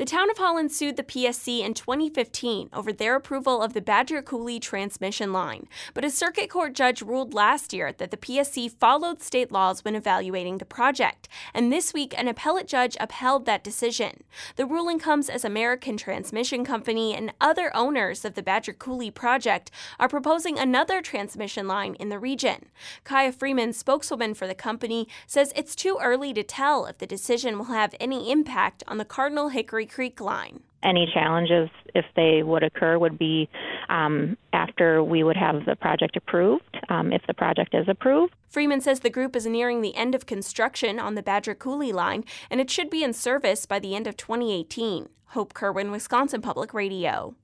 The town of Holland sued the PSC in 2015 over their approval of the Badger Coulee transmission line, but a circuit court judge ruled last year that the PSC followed state laws when evaluating the project, and this week an appellate judge upheld that decision. The ruling comes as American Transmission Company and other owners of the Badger Coulee project are proposing another transmission line in the region. Kaya Freeman, spokeswoman for the company, says it's too early to tell if the decision will have any impact on the Cardinal Hickory Creek line. Any challenges, if they would occur, would be after we would have the project approved, if the project is approved. Freeman says the group is nearing the end of construction on the Badger Coulee line, and it should be in service by the end of 2018. Hope Kerwin, Wisconsin Public Radio.